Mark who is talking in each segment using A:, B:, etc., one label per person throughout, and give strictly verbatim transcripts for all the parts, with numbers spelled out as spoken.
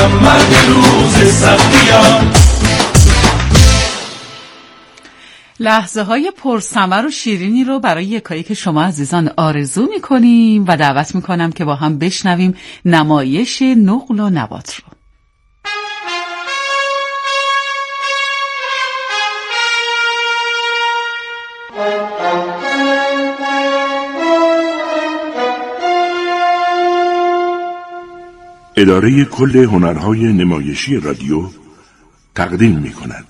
A: شدم مرد روز سختیان.
B: لحظه های پرثمر و شیرینی رو برای یکایک شما عزیزان آرزو میکنیم و دعوت میکنم که با هم بشنویم نمایش نقل و نبات رو.
C: اداره کل هنرهای نمایشی رادیو تقدیم میکند.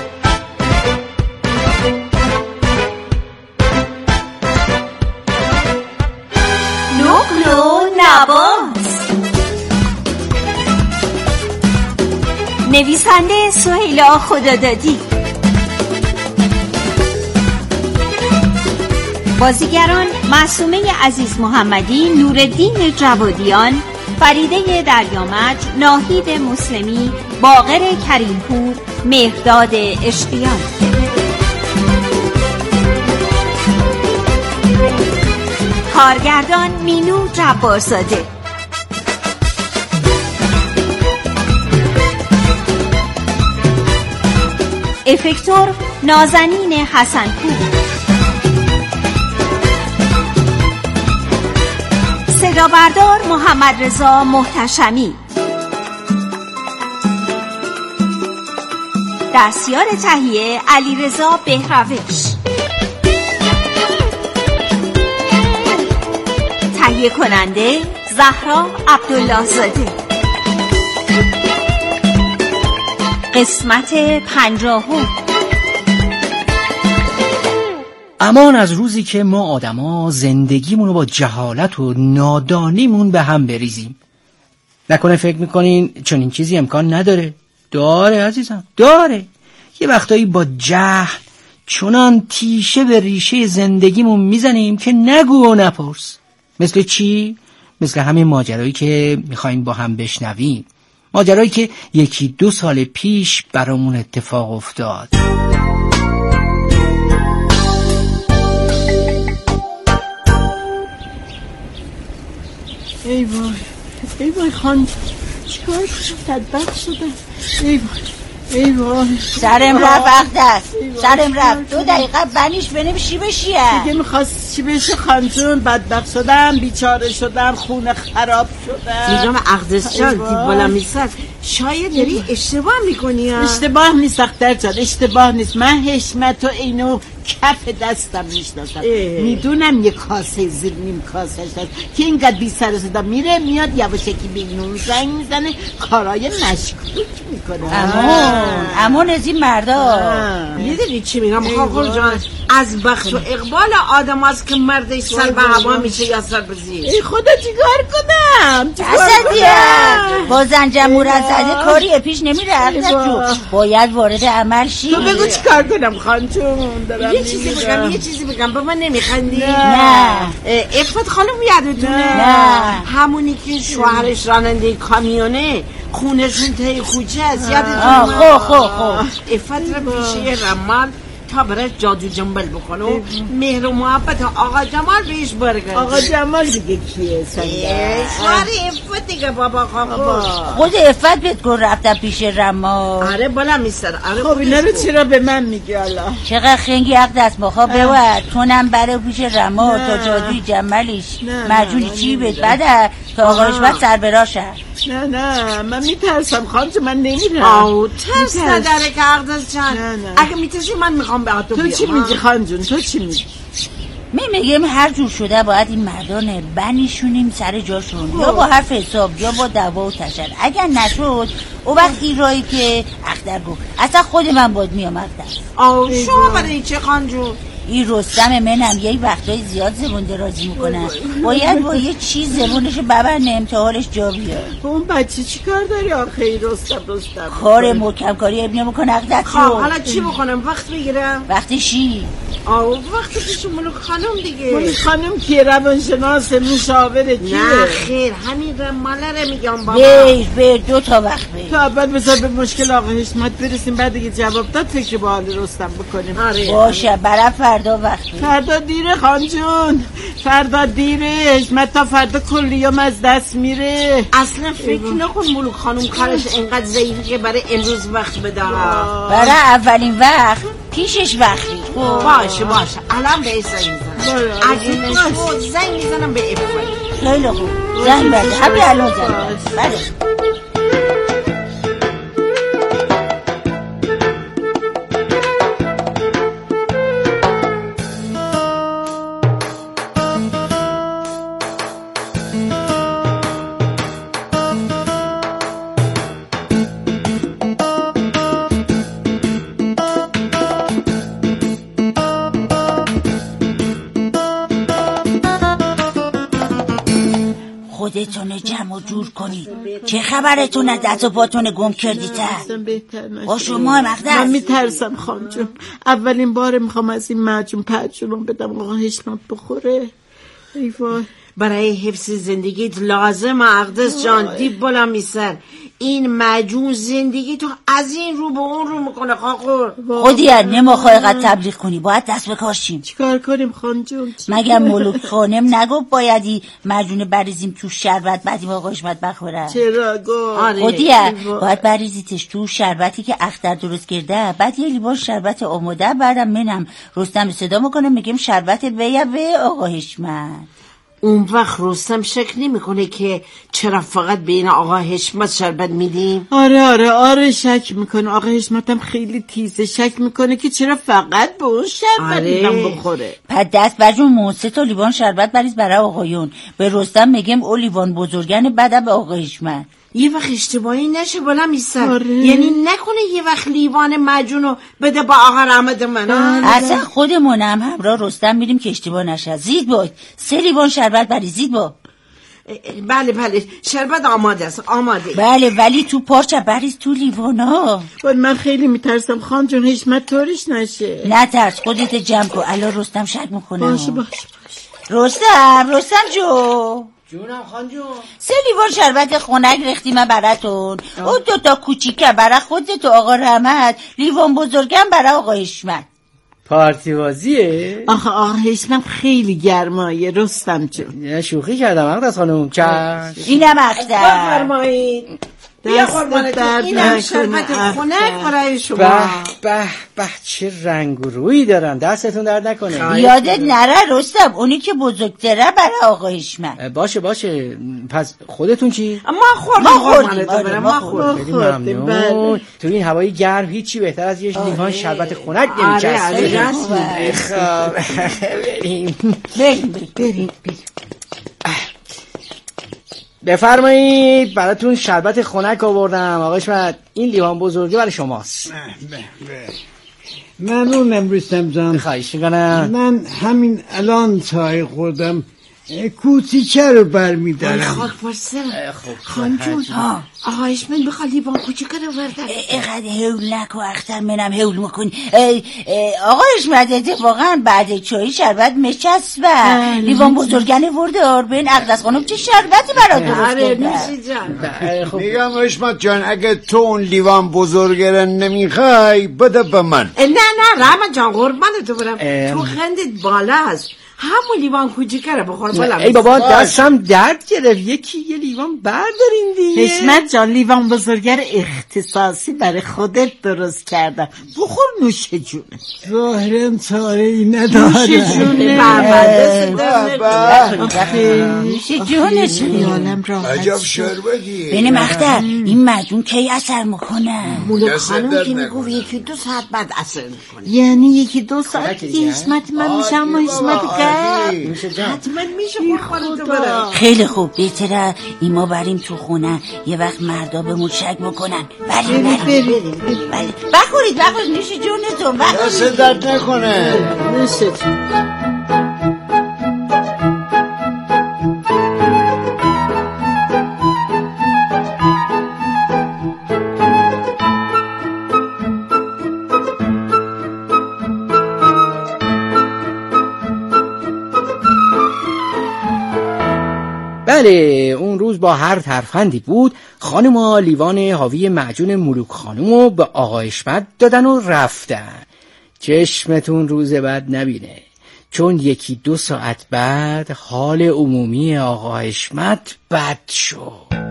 D: نقل و نبات. نویسنده سهیلا خدادادی. بازیگران معصومه عزیز محمدی، نورالدین جوادیان، فریده دریامج، ناهید مسلمی، باقر کریمپور، مهرداد اشقیان. کارگردان مینو جبارزاده. افکتور نازنین حسنپور. صدا بردار محمد رضا محتشمی. دستیار تهیه علیرضا بهروش. تهیه کننده زهرا عبدالله زاده. قسمت پنجاهم.
E: امان از روزی که ما آدما زندگیمون رو با جهالت و نادانیمون به هم بریزیم. نکنه فکر میکنین چون این چیزی امکان نداره؟ داره عزیزم، داره. یه وقتایی با جهل چنان تیشه به ریشه زندگیمون میزنیم که نگو و نپرس. مثل چی؟ مثل همین ماجرایی که میخوایم با هم بشنویم. ماجرایی که یکی دو سال پیش برامون اتفاق افتاد.
F: ای وای ای وای خان چیکار شد؟ بدبخت شدم. ای وای ای وای
G: سرم رفت وقت است. سرم رفت. دو دقیقه بنیش بنیم چی بشیه.
F: دیگه میخواست چی بشه خانجون؟ بدبخت شدم، بیچاره شدم، خونه خراب شدم.
H: میگم عقدس جان دیب بالا میسد. شاید داری اشتباه میکنی ها.
F: اشتباه نیست اختر جان، اشتباه نیست. من حشمت و اینو کف دستم میشناسم. میدونم یه کاسه زیر نیم کاسه هست که اینقدر بی سر و صدا میره میاد یواشکی به نون زنگ میزنه، کارای مشکوک میکنه.
G: امون امون از این مردا.
H: میدونی چی میگم خاخور جان؟ از بخت و اقبال آدم هست که مردش سر به هوا میشه یا سر بزیر.
F: ای خدا چیکار کنم؟
G: اصدیه با زنجمور از زده کاری پیش نمیره. اقدر باید وارد عمل شی.
F: تو بگو چیکار کنم خانجون؟ دارم
H: یه چیزی بگم یه چیزی بگم با من نمیخندی؟
G: نه.
H: افت خانم یادتونه؟
G: نه.
H: همونی که شوهرش راننده کامیونه، خونشون تای کوچه است. یادتونه؟
G: خو خو خو
H: افت رو پیشه رمال تا برای جادو جنبل بکنه و مهر و محبت آقا جمال بهش برگرده.
F: آقا جمال دیگه کیه سنده؟
H: شوهر افت دیگه بابا خاکو.
G: خود افت بهت گفت رفتم پیش رما.
H: آره بالا میستر. آره
F: خب اینا رو چرا به من میگی الله؟
G: چقدر خنگی حق دست مخواه بود. تونم برای پیش رما تا جادوی جمالش مجونی چی بهت بده تا آقایش بعد سر براشه.
F: نه نه من میترسم خانجون، من نمیرم.
H: آو ترس نداره که عقدس جان. اگه میترسی من میخوام به تو
F: بیام. تو چی میگی خانجون؟ تو چی میگی؟
G: می میگم هر جور شده باید این مردان بنیشونیم سر جاشون، یا با حرف حساب یا با دعوا و تشر. اگر نشد او وقت این رایی که اختر گفت اصلا خود من باید میام اختر.
H: آو شما برای چه خانجون؟
G: این رستم منم یه وقتای زیاد زبون درازی میکنن، باید با یه چیز زبونشو ببرنم تا حالش جا بیاد.
F: اون بچه چی کار داری آخه این رستم رستم؟
G: کار محکم کاری ابنه بکن اقدر.
H: خب حالا چی بکنم؟ وقت بگیرم؟
G: وقتی شی
H: آه وقتی پیش ملوک خانم دیگه.
F: ملوک خانم کیه؟ روانشناس مشاوره کیه؟
H: نه خیر همین رماله رو میگم بابا.
G: بیر بیر دو تا وقت بیر
F: تا اول بذار به مشکل آقا حشمت برسیم، بعد دیگه جواب داد فکر با حال رستم بکنیم.
H: آره
G: باشه برای فردا وقت بیر.
F: فردا دیره خان جون، فردا دیره. حشمت تا فردا کلیوم از دست میره.
H: اصلا فکر نکن ملوک خانم کارش اینقدر ضعیفه که برای امروز وقت بده.
G: برای اولین وقت پیشش وقتی.
H: باشه باشه الان بهش زنگ میزنم. اگه نشد زنگ میزنم به افراد.
G: خیلی خوب زنگ بده همین الان زنگ بده. بله خودتون جمع و جور کنید. چه خبرتون از دست و پاتون گم کردید؟ با شما مقدس
F: من میترسم خان جون، اولین بار میخوام از این معجون پرچونم بدم آقا حشمت بخوره. ای وای
H: برای حفظ زندگیت لازم اقدس جان دیب بالا میسر. این معجون زندگی تو از این رو به اون رو میکنه خاخور.
G: خودی نمیخوای قد تبلیغ کنی، باید دست بکاشیم.
F: چیکار کنیم خان جون؟
G: مگر ملوک خانم نگفت بایدی معجون بریزیم تو شربت بعدی با آقا حشمت بخوره؟
F: چرا گفت؟
G: خودی باید بریزیتش تو شربتی که اختر درست کرده، بعد یه لیوان شربت آماده، بعدم منم رستم صدا میکنه میگیم شربت بیا به آقا حشمت.
H: اون وقت رستم شک نمیکنه که چرا فقط به این آقا حشمت شربت میدیم؟
F: آره آره آره شک میکنه. آقا حشمت هم خیلی تیزه، شک میکنه که چرا فقط به اون شربت
H: آره.
F: میدم بخوره.
G: پس دست برجون موسه تا لیوان شربت بریز برای آقایون. به رستم میگیم او لیوان بزرگن بعد به آقا حشمت.
H: یه وقت اشتباهی نشه بالا میسر.
F: آره.
H: یعنی نکنه یه وقت لیوان معجونو بده با آقا رحمت من.
G: اصلا خودمونم همراه رستم میریم که اشتباه نشه. زید باید سه لیوان شربت بریز. زید با
H: بله بله شربت آماده است آماده.
G: بله ولی تو پارچه بریز تو لیوانا.
F: من خیلی میترسم خان جون حشمت طورش نشه.
G: نه ترس خودت جمع کن الان رستم شک میکنه.
F: باشه باشه باشه.
G: رستم رستم جو
E: جونم خان جون.
G: سه لیوان شربت خنک ریختیم براتون. اون دوتا کوچیکه برای خودت و آقا رحمت، لیوان بزرگم برای آقا حشمت.
E: پارتی بازیه؟
F: آخه آقا حشمت خیلی گرمایه رستم جون.
E: یه شوخی کردم مقدس خانم. چشم.
G: اینم اختر
H: بفرمایید. بیا قربانت اینم شربت خنک برای شما.
E: به به به چه رنگ و رویی دارن. دستتون درد نکنه.
G: یادت نره رستم اونی که بزرگتره برای آقا حشمت.
E: باشه باشه. پس خودتون چی؟
H: ما خوردیم.
G: ما خوردیم
H: ما خوردیم.
E: خیلی ممنون. تو این هوای گرم هیچی بهتر از یه لیوان شربت خنک نمیچسبه.
H: آره آره
E: خب بریم
G: بریم بریم
E: بفرمایید براتون شربت خنک آوردم. آقا حشمت این لیوان بزرگی برای شماست.
I: ممنونم رستم جان.
E: خواهش میکنم.
I: من همین الان چای خوردم، کوچیکه رو برمیدارم.
H: خاک پرسر خان جون آقا حشمت بخواد لیوان کوچیکه رو بردارم.
G: اینقدر هول نکو اختر منم هول میکنی. آقا حشمت اتفاقا بعد چای شربت میچسبه. لیوان بزرگنه ورده آربین اقدس خانم چه شربتی برا درست کرده.
I: میگم حشمت جان اگه تو اون لیوان بزرگه رو نمیخوای بده به من.
H: نه نه رحمت جان قربانت تو برم. تو خندت بالا هست، همون لیوان کوچیکه رو بخور بالا.
E: ای بابا دستم درد گرفت، یکی یه لیوان بردارین دیگه.
F: حشمت جان لیوان بزرگر اختصاصی برای خودت درست کردم، بخور نوش جونه.
I: ظاهرا چاره ای نداره.
F: نوش جونه
G: نوش جونه
F: خیالم راحت.
I: عجب شربتی.
G: بین مختر این مجون کی اثر میکنه؟
H: مولوک خانم که میگو یکی دو ساعت بعد اثر میکنه.
F: یعنی یکی دو ساعت حشمت من میشم و حشمت کرد.
H: حتما میشه قربانت برم.
G: خیلی خوب بهتره این ما بریم تو خونه، یه وقت مردا به شک میکنن. بریم بریم بخورید بخورید نوش جونتون بخورید.
I: دست درد نکنه.
F: نوش جون.
E: بله اون روز با هر ترفندی بود خانوما لیوان حاوی معجون ملوک خانومو به آقا حشمت دادن و رفتن. چشمتون روز بعد نبینه، چون یکی دو ساعت بعد حال عمومی آقا حشمت بد شد.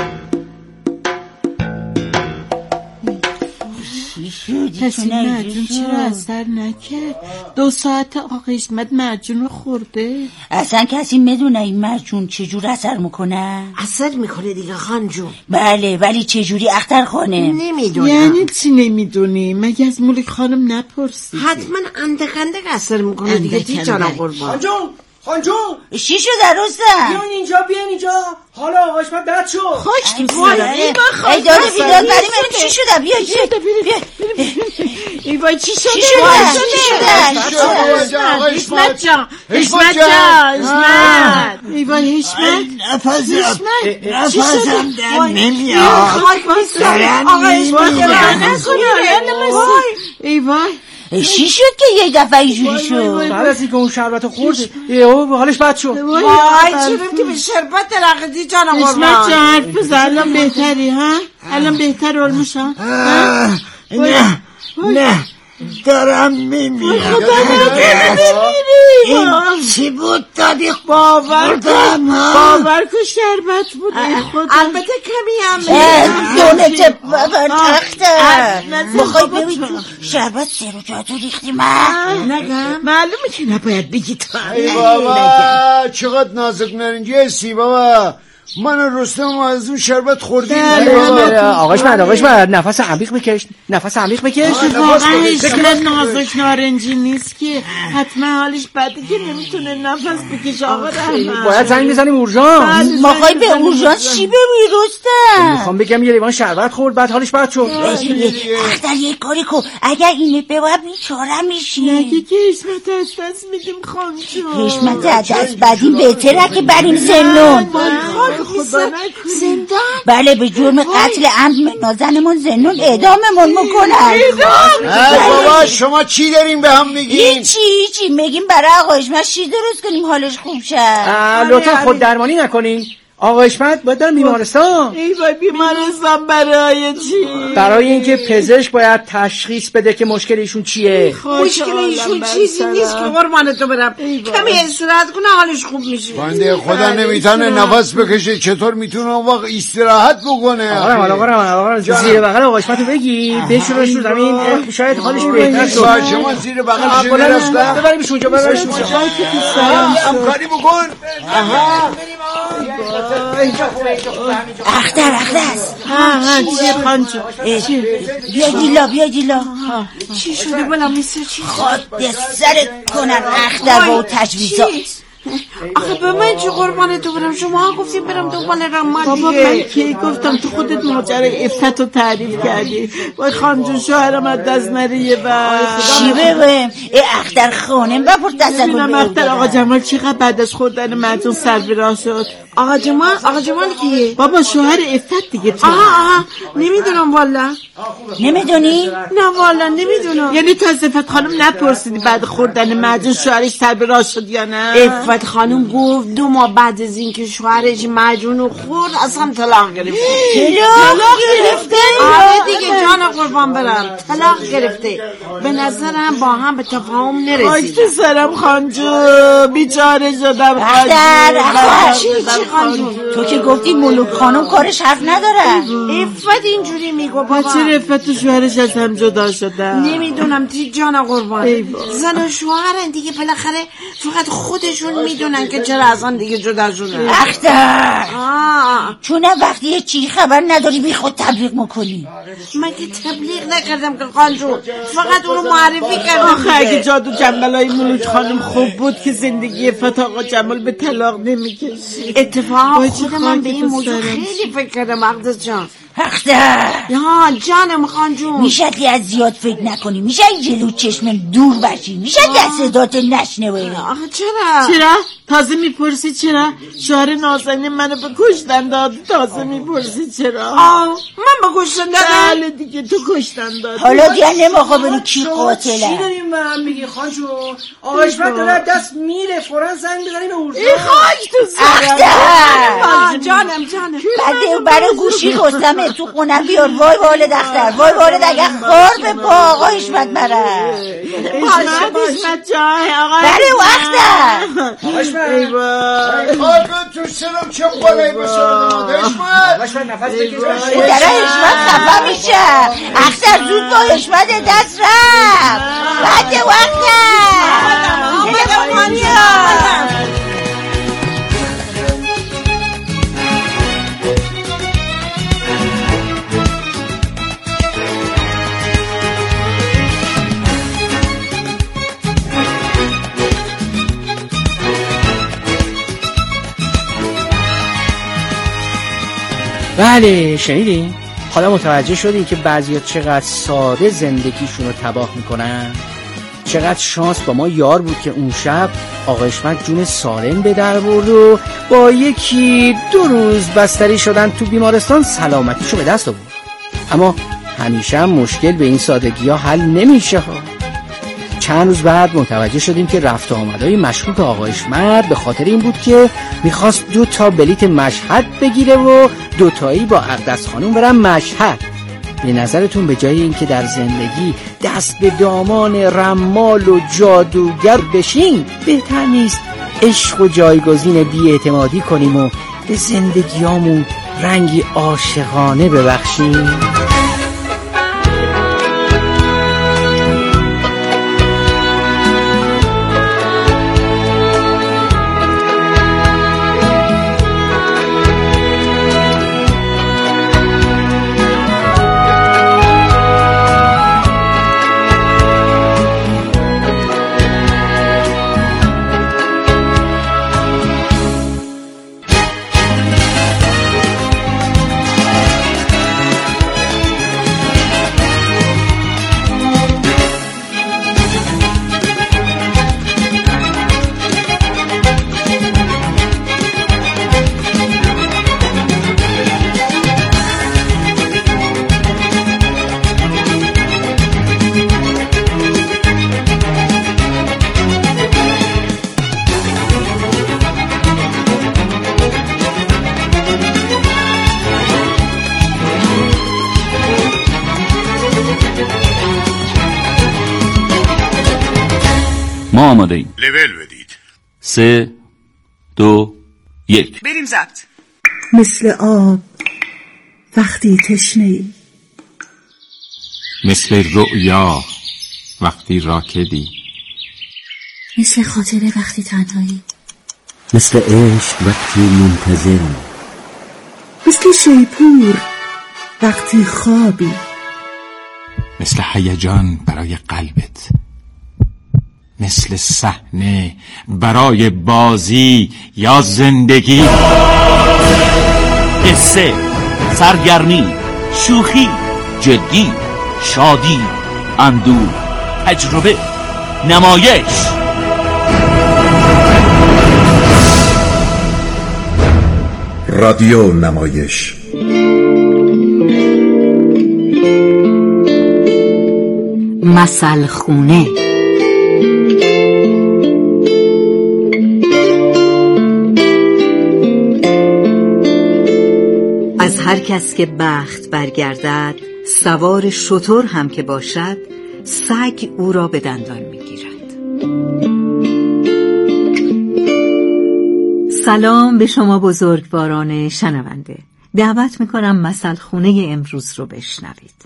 F: کسی معجون چرا اثر نکرد؟ دو ساعت آقا حشمت معجون رو خورده.
G: اصلا کسی میدونه این معجون چجور اثر میکنه؟
H: اثر میکنه دیگه خان جون.
G: بله ولی چجوری اختر خانم؟
H: نمیدونم.
F: یعنی چی نمیدونی؟ مگه از ملک خانم نپرسی؟
H: حتما اندک اندک اثر میکنه دیگه. دی جانم قربان.
E: خان جون خان جون
G: چی شده رستم؟
E: بیاین اینجا بیاین اینجا، حالا آقا حشمت بد شد.
F: خوش کی
G: ای داده بیداد بریم چی شده؟ بیا بیا
F: ای وای چی شده؟
G: چی شده؟
F: حشمت جان حشمت جان حشمت ای وای حشمت
I: نفسم نفسم در نمیاد.
F: آقا حشمت ای وای
G: چی شد که یه دفعه اینجوری شد؟
E: بعد از اینکه اون شربت خورد یهو حالش بد شد.
H: وای چرا که به شربت رقیدی جانم قربان.
F: حشمت جان حرف بزن. الان بهتری ها؟ الان بهتر علموش ها؟
I: نه نه دارم میمیرم. این چی بود دادی؟
F: باور کن باور کن شربت بود.
H: البته کمی هم
G: دونه بابر تخته بخوای ببین تو شربت سرو جاتو ریختی من
F: نگم معلومه که نباید بگی تو.
I: ای بابا چقدر نازک نارنجی هستی بابا. من و رستم از اون شربت خوردیم.
E: آقا حشمت آقا حشمت نفس عمیق بکش، نفس عمیق بکش.
F: واقعا حشمت نازک نارنجی نیست که حتما حالش بده که نمیتونه نفس بکشه. آقا رحمت
E: باید زنگ بزنیم اورژانس.
G: ما خواهی به اورژانس چی بروی رستم؟
E: میخوام بگم یه لیوان شربت خورد بعد حالش بد شد.
G: اختر یک کاری کن اگر اینه بباید بیچاره میشی.
F: نگه که حشمت از دست میدیم خانم جون.
G: حشمت از دست بدیم بهتره که بریم زنون.
F: زندان؟
G: بله به جرم قتل عمد نازنمون زنون اعداممون میکنن.
I: بابا شما چی داریم به هم میگین؟
G: هیچی هیچی میگیم برای آقا حشمت چی درست کنیم حالش خوب شه.
E: لطفا خود درمانی نکنین. آقا حشمت باید دارن بیمارستان.
F: ای وای بیمارستان برای چی؟
E: برای اینکه پزشک باید تشخیص بده که مشکل ایشون چیه.
H: مشکل ایشون چیزی نیست که قربان تو برم. کمی استراحت کنه حالش خوب میشه.
I: بنده خدا نمیتونه نفس بکشه، چطور میتونه اون وقت استراحت بکنه؟
E: آقا رحمت آقا رحمت آقا رحمت زیر بغل آقا حشمتو بگی بشورش رو زمین شاید حالش بهتر شه.
I: شما زیر بغلش برسید
E: ببریمش اونجا ببریمش اونجا.
I: همکاری بکن.
G: اختر اختر
F: ها ها چیه خانجو؟
G: بیا دیلا بیا دیلا.
H: چی شده بلا میسر چی؟
G: خود سرت کنن اختر با تجویزات.
H: آخه به من چه قربان تو برم؟ شما گفتیم برم دنبال رمان
F: بابا
H: دیگه.
F: من کی گفتم؟ تو خودت ماجرای عفت رو تعریف کردی. وای خانجون شوهرم از دست نره یه وقت.
G: چی بگم؟ ای اختر خانم بپرد دست
F: ببینم اختر آقا جمال چقدر بعد از خوردن معجون سر به راه شد.
H: آقا جمال آقا جمال کیه؟
F: بابا شوهر عفت دیگه. تو
H: آها آها نمیدونم والا.
G: نمیدونی؟
H: نه والا نمیدونم.
F: یعنی تو از عفت خانم نپرسیدی بعد خوردن معجون شوهرش سر به راه شد یا نه؟
H: عفت خانم گفت دو ماه بعد از اینکه شوهرش معجون رو خورد اصلا طلاق گرفته.
G: طلاق گرفته؟
H: آره دیگه جان قربان برم طلاق گرفته. به نظرم با هم به تفاهم نرسیدن.
F: آی پسرم خانجو بیچاره شدم.
G: اختر اختر
H: چی چی خانجون؟
G: تو که گفتی ملوک خانم کارش حرف نداره.
H: عفت اینجوری میگو بابا.
F: چرا عفت و شوهرش از هم جدا شدن؟
H: نمیدونم تی جان قربان. زن و شوهرن دیگه بالاخره فقط خودشون میدونن که چرا از آن دیگه جدا شدن.
G: اختر چون وقتی یه چی خبر نداری بی خود تبلیغ میکنی.
H: من که تبلیغ نکردم که خانجون، فقط اونو معرفی کردم.
F: آخه اگه جادو جنبلای ملوک خانم خوب بود که زندگی فتح آقا جمال به طلاق نمیکشید.
H: اتفاقا خود من به این موضوع خیلی فکر کردم مقدس جان.
G: اختر
H: یا جانم خانجون،
G: میشه که از زیاد فکر نکنی، میشه جلو چشم دور بشی، میشه دستات نشنوی.
H: آخه چرا؟
F: چرا؟ تازه میپرسی چرا؟ شوهر نازنین منو به کشتن داد، تازه میپرسی چرا؟
H: آه من به کشتن دادم؟
F: بله دیگه تو کشتن داد.
G: حالا دیگه نمیخوا بری کی قاتله.
E: چی داریم به هم میگی خانجون؟ آقا حشمت داره دست میره، فوراً زنگ بزنیم به اورژانس.
F: ای خاک تو سرم.
H: اختر جانم جانم
G: بعد برای گوشی خستمه تو خونم بیار. وای والد اختر، وای والد اگر خار به پا آقا حشمت بره.
F: حشمت حشمت جای آقا
G: بله و اختر
E: آقا حشمت
F: ای وای
I: خاک تو سرم چه بالایی بسرد حشمت.
E: حشمت نفس بکش.
G: داره حشمت خفه میشه. اختر زود با حشمت دست رفت. بعد و اختر تلفن میاد.
E: بله شنیدین؟ حالا متوجه شدین که بعضیا چقدر ساده زندگیشون رو تباه میکنن؟ چقدر شانس با ما یار بود که اون شب آقا حشمت جون سالم به در برد و با یکی دو روز بستری شدن تو بیمارستان سلامتیشو به دست آورد. اما همیشه هم مشکل به این سادگی ها حل نمیشه ها. چند روز بعد متوجه شدیم که رفت و آمدهای مشکوک آقا حشمت به خاطر این بود که میخواست دو تا بلیت مشهد بگیره و دوتایی با اقدس خانوم برن مشهد. به نظرتون به جای این که در زندگی دست به دامان رمال و جادوگر بشیم، بهتر نیست عشق و جایگزین بی‌اعتمادی کنیم و به زندگیامون رنگی عاشقانه ببخشیم؟
J: ما آماده ایم.
C: لول بدید.
J: سه دو یک
B: بریم ضبط.
K: مثل آب وقتی تشنه‌ای،
L: مثل رؤیا وقتی راکدی،
K: مثل خاطره وقتی تنهایی،
M: مثل عشق وقتی منتظری،
K: مثل شیپور وقتی خوابی،
L: مثل هیجان برای قلبت، مثل صحنه برای بازی یا زندگی.
J: قصه، سرگرمی، شوخی، جدی، شادی، اندوه، تجربه، نمایش.
C: رادیو نمایش.
D: مثل خونه. از هر کس که بخت برگردد، سوار شتر هم که باشد، سگ او را به دندان میگیرد. سلام به شما بزرگواران شنونده. دعوت میکنم مثل خونه امروز رو بشنوید.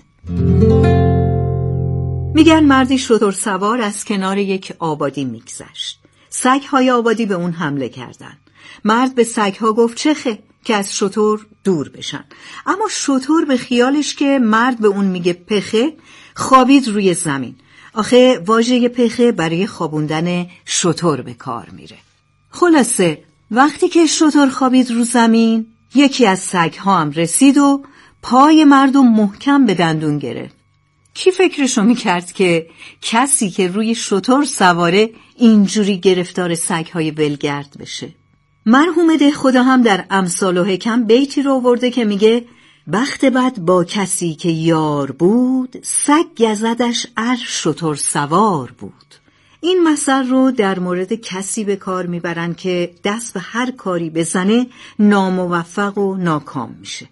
D: میگن مردی شتر سوار از کنار یک آبادی میگذشت. سگ‌های آبادی به اون حمله کردند. مرد به سگ‌ها گفت چخه که از شتر دور بشن. اما شتر به خیالش که مرد به اون میگه پخه، خوابید روی زمین. آخه واژه پخه برای خوابوندن شتر به کار میره. خلاصه وقتی که شتر خوابید رو زمین، یکی از سگ‌ها هم رسید و پای مردم محکم به دندون گرفت. کی فکرشو میکرد که کسی که روی شتر سواره اینجوری گرفتار سگ‌های ولگرد بشه؟ مرحوم دهخدا هم در امثال و حکم بیتی رو آورده که میگه بخت بد با کسی که یار بود، سگ گزدش ار شتر سوار بود. این مثل رو در مورد کسی به کار میبرن که دست به هر کاری بزنه ناموفق و ناکام میشه.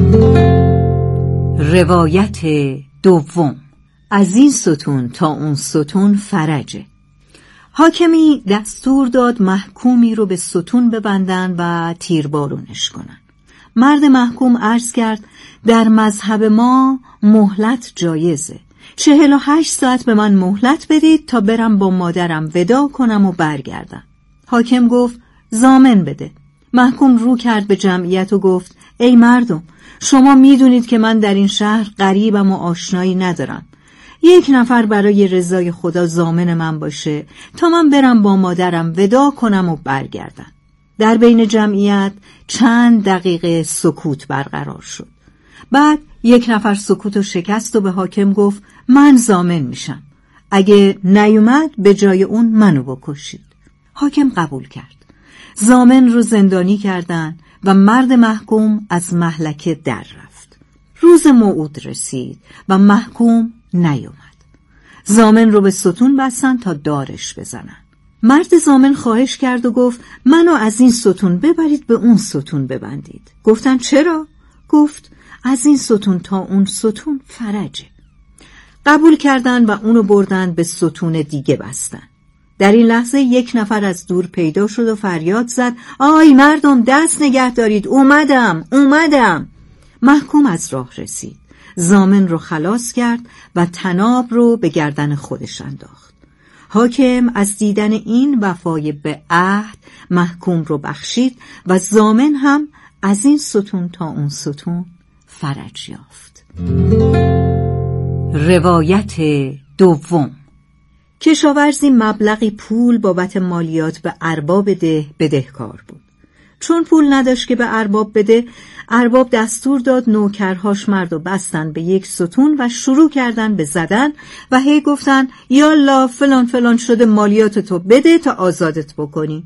D: روایت دوم، از این ستون تا اون ستون فرجه. حاکمی دستور داد محکومی رو به ستون ببندن و تیربارونش کنن. مرد محکوم عرض کرد در مذهب ما مهلت جایزه. چهل و هشت ساعت به من مهلت بدید تا برم با مادرم ودا کنم و برگردم. حاکم گفت ضامن بده. محکوم رو کرد به جمعیت و گفت ای مردم، شما میدونید که من در این شهر غریبم و آشنایی ندارم. یک نفر برای رضای خدا ضامن من باشه تا من برم با مادرم ودا کنم و برگردم. در بین جمعیت چند دقیقه سکوت برقرار شد. بعد یک نفر سکوتو شکست و به حاکم گفت من ضامن میشم. اگه نیومد به جای اون منو بکشید. حاکم قبول کرد. ضامن رو زندانی کردن و مرد محکوم از مهلکه در رفت. روز موعود رسید و محکوم نیومد. ضامن رو به ستون بستن تا دارش بزنن. مرد ضامن خواهش کرد و گفت منو از این ستون ببرید به اون ستون ببندید. گفتن چرا؟ گفت از این ستون تا اون ستون فرجه. قبول کردن و اونو بردن به ستون دیگه بستن. در این لحظه یک نفر از دور پیدا شد و فریاد زد آی مردم دست نگه دارید، اومدم اومدم. محکوم از راه رسید. ضامن رو خلاص کرد و طناب رو به گردن خودش انداخت. حاکم از دیدن این وفای به عهد محکوم رو بخشید و ضامن هم از این ستون تا اون ستون فرج یافت. روایت دوم، کشاورزی مبلغی پول بابت مالیات به ارباب ده بدهکار بود. چون پول نداشت که به ارباب بده، ارباب دستور داد نوکرهاش مردو بستن به یک ستون و شروع کردن به زدن و هی گفتن یالا فلان فلان شده مالیات تو بده تا آزادت بکنی.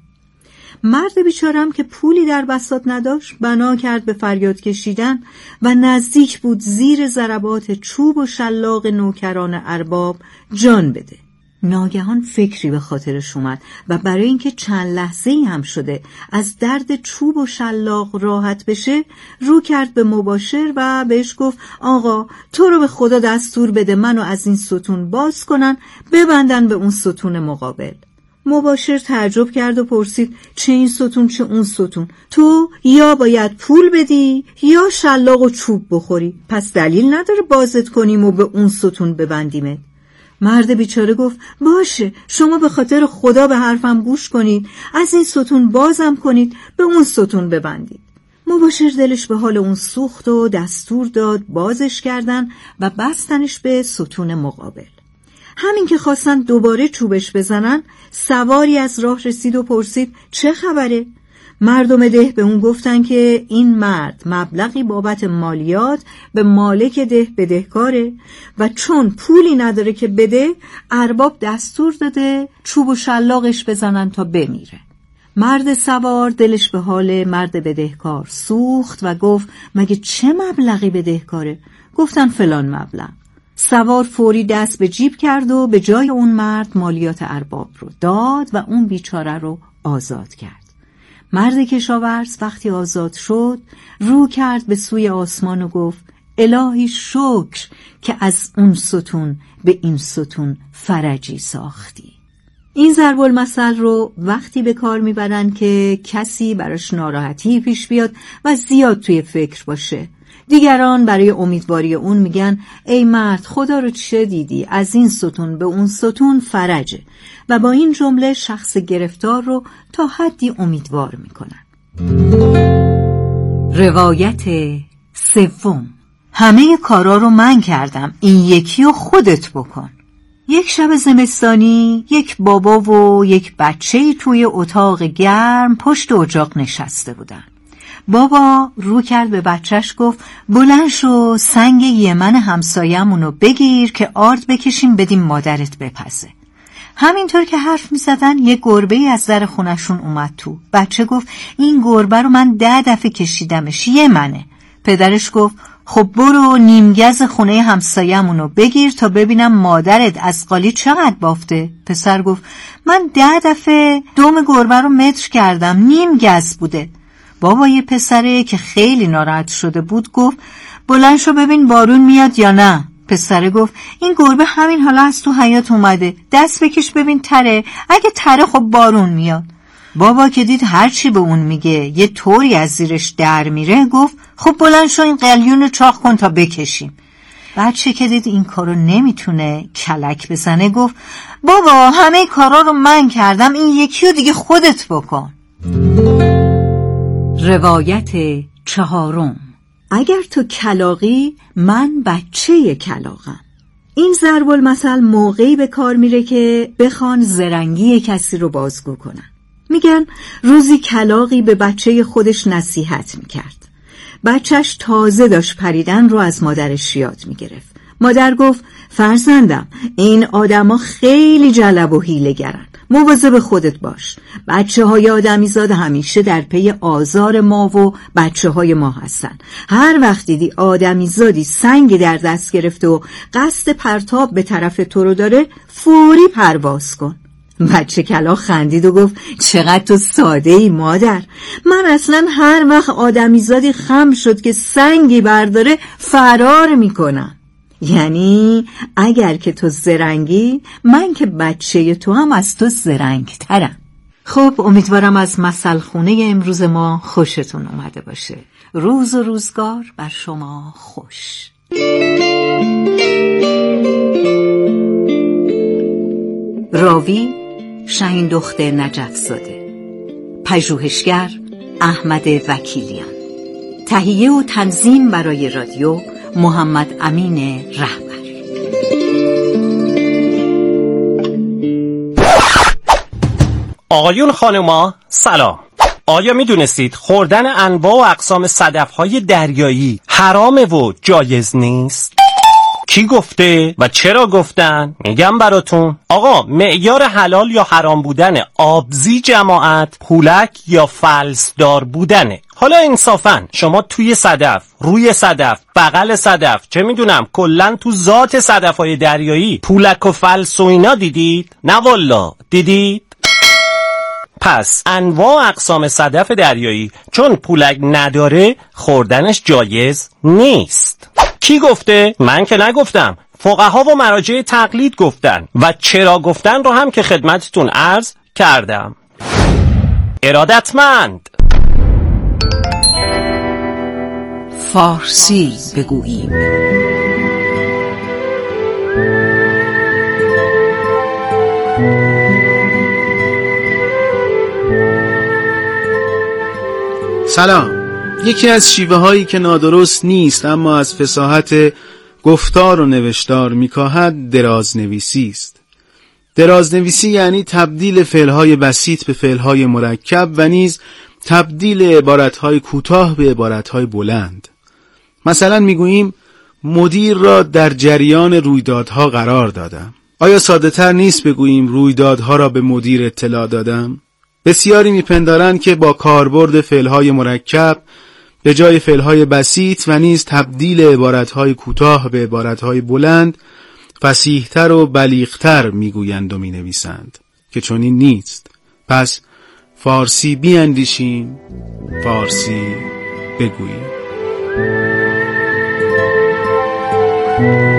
D: مرد بیچارم که پولی در بساط نداشت بنا کرد به فریاد کشیدن و نزدیک بود زیر ضربات چوب و شلاق نوکران ارباب جان بده. ناگهان فکری به خاطرش اومد و برای اینکه چند لحظه‌ای هم شده از درد چوب و شلاق راحت بشه رو کرد به مباشر و بهش گفت آقا تو رو به خدا دستور بده منو از این ستون باز کنن ببندن به اون ستون مقابل. مباشر تعجب کرد و پرسید چه این ستون چه اون ستون؟ تو یا باید پول بدی یا شلاق و چوب بخوری، پس دلیل نداره بازت کنیم و به اون ستون ببندیمت. مرد بیچاره گفت باشه شما به خاطر خدا به حرفم گوش کنید، از این ستون بازم کنید به اون ستون ببندید. مباشر دلش به حال اون سوخت و دستور داد بازش کردن و بستنش به ستون مقابل. همین که خواستن دوباره چوبش بزنن سواری از راه رسید و پرسید چه خبره؟ مردم ده به اون گفتن که این مرد مبلغی بابت مالیات به مالک ده بدهکاره و چون پولی نداره که بده ارباب دستور داده چوب و شلاقش بزنن تا بمیره. مرد سوار دلش به حال مرد بدهکار سوخت و گفت مگه چه مبلغی بدهکاره؟ گفتن فلان مبلغ. سوار فوری دست به جیب کرد و به جای اون مرد مالیات ارباب رو داد و اون بیچاره رو آزاد کرد. مرد کشاورز وقتی آزاد شد رو کرد به سوی آسمان و گفت الهی شکر که از اون ستون به این ستون فرجی ساختی. این ضرب المثل رو وقتی به کار میبرن که کسی براش ناراحتی پیش بیاد و زیاد توی فکر باشه. دیگران برای امیدواری اون میگن ای مرد خدا رو چه دیدی، از این ستون به اون ستون فرجه، و با این جمله شخص گرفتار رو تا حدی امیدوار میکنن. روایت سوم، همه کارا رو من کردم، این یکی رو خودت بکن. یک شب زمستانی یک بابا و یک بچه‌ای توی اتاق گرم پشت اجاق نشسته بودن. بابا رو کرد به بچهش گفت بلند شو سنگ یمن همسایه‌مونو بگیر که آرد بکشیم بدیم مادرت بپزه. همینطور که حرف می زدن یه گربه ای از در خونشون اومد تو. بچه گفت این گربه رو من ده دفعه کشیدمش، یمنه. پدرش گفت خب برو نیمگز خونه همسایه‌مونو بگیر تا ببینم مادرت از قالی چقدر بافته. پسر گفت من ده دفعه دوم گربه رو متر کردم، نیمگز بوده. بابای پسره که خیلی ناراحت شده بود گفت بلند شو ببین بارون میاد یا نه. پسره گفت این گربه همین حالا از تو حیاط اومده، دست بکش ببین تره، اگه تره خب بارون میاد. بابا که دید هرچی به اون میگه یه طوری از زیرش در میره گفت خب بلند شو این قلیون رو چاق کن تا بکشیم. بچه که دید این کارو نمیتونه کلک بزنه گفت بابا همه کارا رو من کردم، این یکی رو دیگه خودت بکن. روایت چهارم. اگر تو کلاغی من بچه کلاغم. این ضرب المثل موقعی به کار میره که بخوان زرنگی کسی رو بازگو کنن. میگن روزی کلاغی به بچه خودش نصیحت میکرد. بچهش تازه داشت پریدن رو از مادرش یاد میگرفت. مادر گفت فرزندم این آدما خیلی جلب و حیله گرن، مواظب خودت باش. بچه های آدمی زاد همیشه در پی آزار ما و بچه های ما هستن. هر وقت دیدی آدمی زادی سنگ در دست گرفته و قصد پرتاب به طرف تو رو داره فوری پرواز کن. بچه کلاغ خندید و گفت چقدر تو ساده ای مادر، من اصلا هر وقت آدمی زادی خم شد که سنگی برداره فرار میکنم. یعنی اگر که تو زرنگی من که بچه تو هم از تو زرنگ ترم. خب امیدوارم از مثل خونه امروز ما خوشتون اومده باشه. روز و روزگار بر شما خوش. راوی شهین دختر نجف زاده، پژوهشگر احمد وکیلیان، تهیه و تنظیم برای رادیو محمد امین رهبر.
N: آقایون خانوما سلام. آیا می دونستید خوردن انواع و اقسام صدف‌های دریایی حرامه و جایز نیست؟ کی گفته و چرا گفتن؟ میگم براتون. آقا معیار حلال یا حرام بودن آبزی جماعت پولک یا فلسدار بودنه. حالا انصافاً شما توی صدف، روی صدف، بغل صدف، چه میدونم کلن تو ذات صدف‌های دریایی پولک و فلس و اینا دیدید؟ نه والا دیدید؟ پس انواع اقسام صدف دریایی چون پولک نداره خوردنش جایز نیست. کی گفته؟ من که نگفتم. فقها و مراجع تقلید گفتن و چرا گفتن رو هم که خدمتتون عرض کردم. ارادتمند.
B: فارسی بگوییم.
O: سلام. یکی از شیوه هایی که نادرست نیست اما از فصاحت گفتار و نوشتار میکاهد درازنویسی است. درازنویسی یعنی تبدیل فعلهای بسیط به فعلهای مرکب و نیز تبدیل عبارتهای کوتاه به عبارتهای بلند. مثلا میگوییم مدیر را در جریان رویدادها قرار دادم. آیا ساده تر نیست بگوییم رویدادها را به مدیر اطلاع دادم؟ بسیاری میپندارند که با کاربرد فعلهای مرکب به جای فعلهای بسیط و نیز تبدیل عبارتهای کوتاه به عبارتهای بلند فصیح‌تر و بلیغ‌تر میگویند و مینویسند که چنین نیست. پس فارسی بیاندیشیم، فارسی بگوییم.